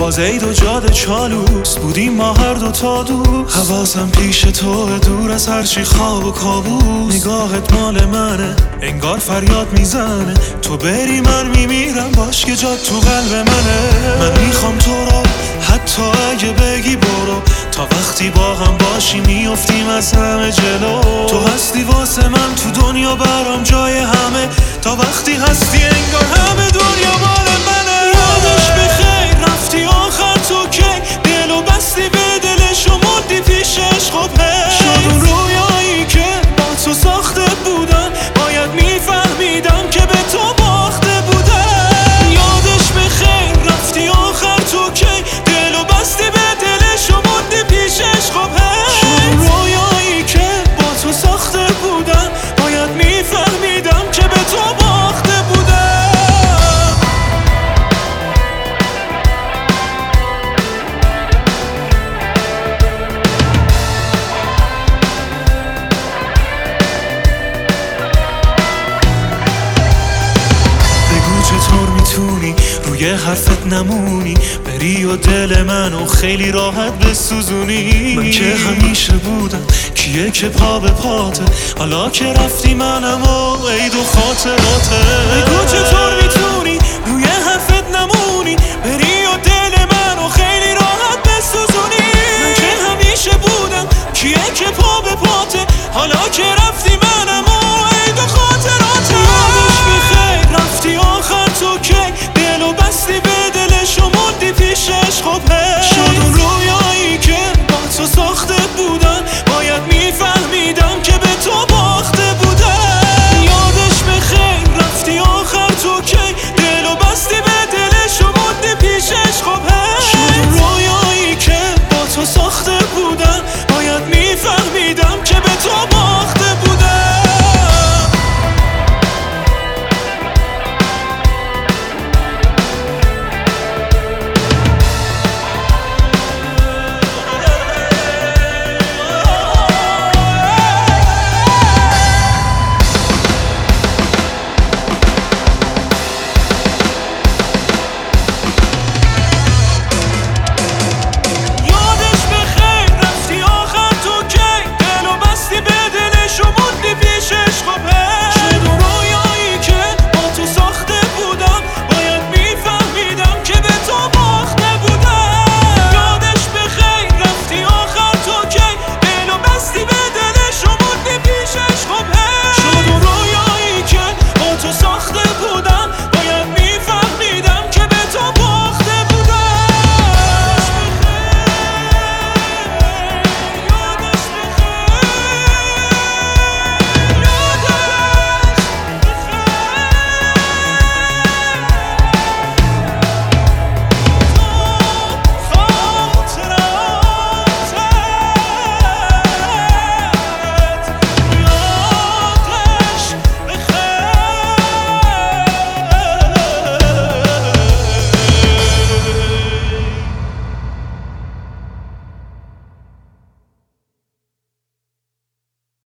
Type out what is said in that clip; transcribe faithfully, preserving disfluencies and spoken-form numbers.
باز عید و جاده چالوس بودیم ما هر دو تا دوست. حواسم پیش تو دور از هرچی خواب و کابوس. نگاهت مال منه انگار فریاد میزنه تو بری من میمیرم باش که جات تو قلب منه. من میخوام تو رو حتی اگه بگی برو تا وقتی با هم باشی میافتیم از همه جلو. تو هستی واسه من تو دنیا برام جای همه تا وقتی هستی انگار همه دنیا مال منه. یادش بخیر رفتی آخر تو کی دلو بستی به دلش و مدی پیش عشق و پی شد اون رویایی که با تو ساخته بودن باید میفهمیدم که به تو باخته بودن. یادش بخیر رفتی آخر تو کی دلو بستی به دلش و مدی پیش عشق و پی شد اون رویایی که با تو ساخته بودن باید میفهمیدم که به تو باخته بودن. چطور میتونی روی حرفت نمونی بری و دل منو خیلی راحت بسوزونی؟ من که همیشه بودم کیه که پا به پاته حالا که رفتی منم و عید و خاطراته. بگو چطور میتونی